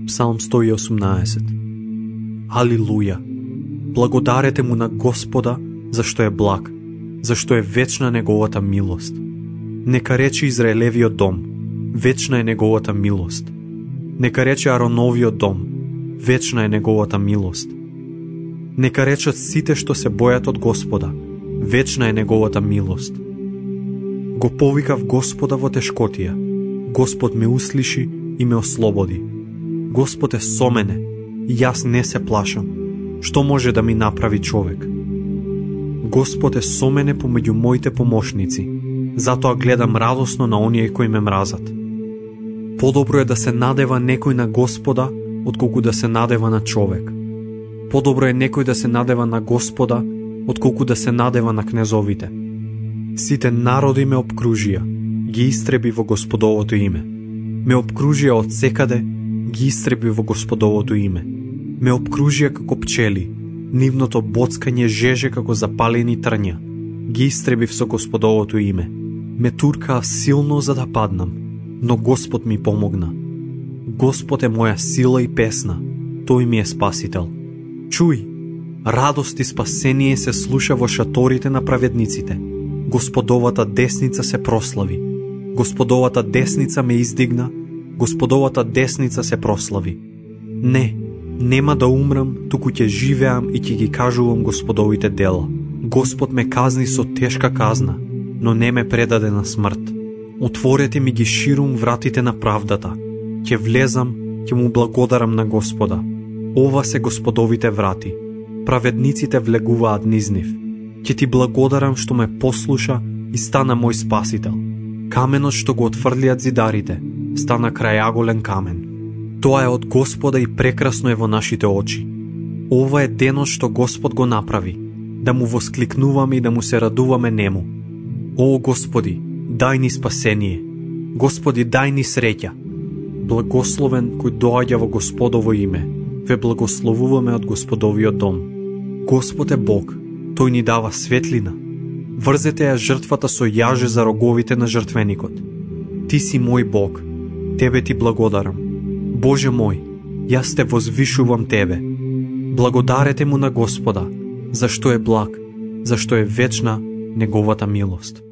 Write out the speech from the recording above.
Псалм 118. Алилуја! Благодарете му на Господа, зашто е благ, зашто е вечна неговата милост. Нека рече Израелевиот дом, вечна е неговата милост. Нека рече Ароновиот дом, вечна е неговата милост. Нека речат сите што се бојат од Господа, вечна е неговата милост. Го повикав Господа во тешкотија, Господ ме услиши и ме ослободи. Господ е со мене, и јас не се плашам. Што може да ми направи човек? Господ е со мене помеѓу моите помошници, затоа гледам радосно на оние кои ме мразат. Подобро е да се надева некој на Господа, отколку да се надева на човек. Подобро е некој да се надева на Господа, отколку да се надева на кнезовите. Сите народи ме обкружија, ги истреби во Господовото име. Ме обкружија од секаде, ги истреби во Господовото име. Ме обкружија како пчели, нивното боцкање жеже како запалени трња. Ги истребив со Господовото име. Ме туркаа силно за да паднам, но Господ ми помогна. Господ е моја сила и песна, тој ми е спасител. Чуј, радост и спасение се слуша во шаторите на праведниците. Господовата десница се прослави. Господовата десница ме издигна, Господовата десница се прослави. Не, нема да умрам, туку ќе живеам и ќе ги кажувам Господовите дела. Господ ме казни со тешка казна, но не ме предаде на смрт. Отворете ми ги ширум вратите на правдата. Ќе влезам, ќе му благодарам на Господа. Ова се Господовите врати. Праведниците влегуваат низ нив. Ќе ти благодарам што ме послуша и стана мој спасител. Каменот што го отфрлиат зидарите стана крајаголен камен. Тоа е од Господа и прекрасно е во нашите очи. Ова е денот што Господ го направи, да му воскликнуваме и да му се радуваме нему. О, Господи, дај ни спасение. Господи, дај ни среќа. Благословен кој доаѓа во Господово име. Ве благословуваме од Господовиот дом. Господ е Бог, тој ни дава светлина. Врзете ја жртвата со јаже за роговите на жртвеникот. Ти си мој Бог, тебе ти благодарам. Боже мој, јас те возвишувам тебе. Благодарете му на Господа, зашто е благ, зашто е вечна неговата милост.